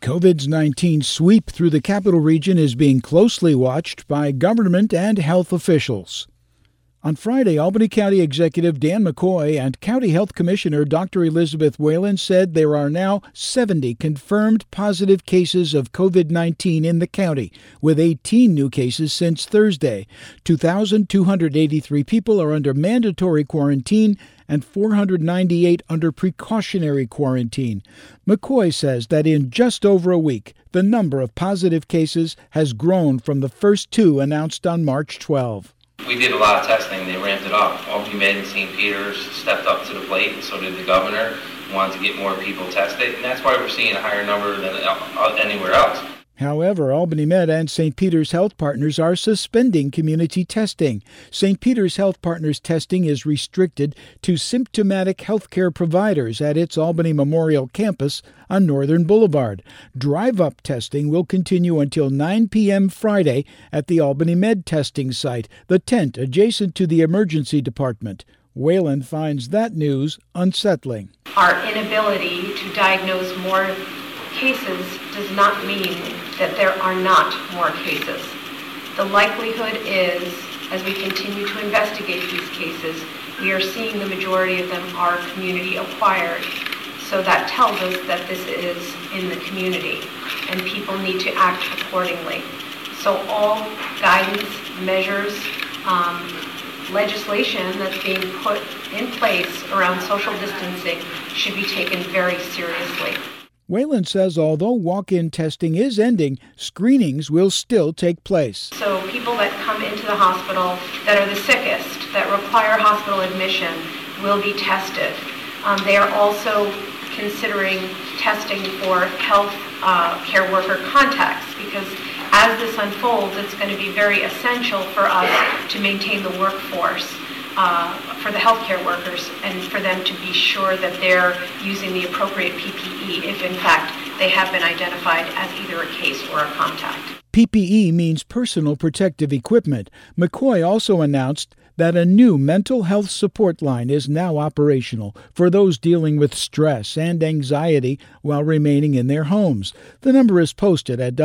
COVID-19 sweep through the capital region is being closely watched by government and health officials. On Friday, Albany County Executive Dan McCoy and County Health Commissioner Dr. Elizabeth Whalen said there are now 70 confirmed positive cases of COVID-19 in the county, with 18 new cases since Thursday. 2,283 people are under mandatory quarantine and 498 under precautionary quarantine. McCoy says that in just over a week, the number of positive cases has grown from the first two announced on March 12. We did a lot of testing. They ramped it up. Albany Med and St. Peter's stepped up to the plate, and so did the governor. Wanted to get more people tested, and that's why we're seeing a higher number than anywhere else. However, Albany Med and St. Peter's Health Partners are suspending community testing. St. Peter's Health Partners testing is restricted to symptomatic healthcare providers at its Albany Memorial campus on Northern Boulevard. Drive-up testing will continue until 9 p.m. Friday at the Albany Med testing site, the tent adjacent to the emergency department. Whalen finds that news unsettling. Our inability to diagnose more cases does not mean that there are not more cases. The likelihood is, as we continue to investigate these cases, we are seeing the majority of them are community acquired. So that tells us that this is in the community and people need to act accordingly. So all guidance, measures, legislation that's being put in place around social distancing should be taken very seriously. Whalen says although walk-in testing is ending, screenings will still take place. So people that come into the hospital that are the sickest, that require hospital admission, will be tested. They are also considering testing for health care worker contacts because as this unfolds, it's going to be very essential for us to maintain the workforce for the healthcare workers and for them to be sure that they're using the appropriate PPE if, in fact, they have been identified as either a case or a contact. PPE means personal protective equipment. McCoy also announced that a new mental health support line is now operational for those dealing with stress and anxiety while remaining in their homes. The number is posted at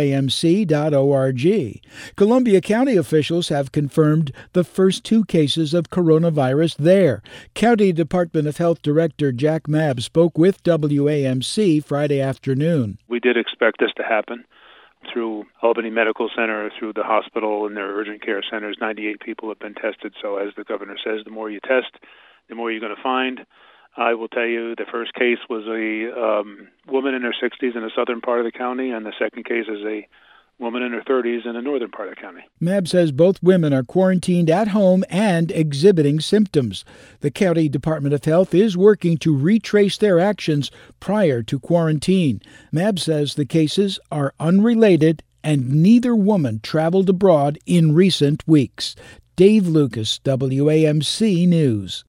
wamc.org. Columbia County officials have confirmed the first two cases of coronavirus there. County Department of Health Director Jack Mabb spoke with WAMC Friday afternoon. We did expect this to happen. Through Albany Medical Center, through the hospital and their urgent care centers, 98 people have been tested. So as the governor says, the more you test, the more you're going to find. I will tell you the first case was a woman in her 60s in the southern part of the county, and the second case is a woman in her 30s in the northern part of the county. Mabb says both women are quarantined at home and exhibiting symptoms. The County Department of Health is working to retrace their actions prior to quarantine. Mabb says the cases are unrelated and neither woman traveled abroad in recent weeks. Dave Lucas, WAMC News.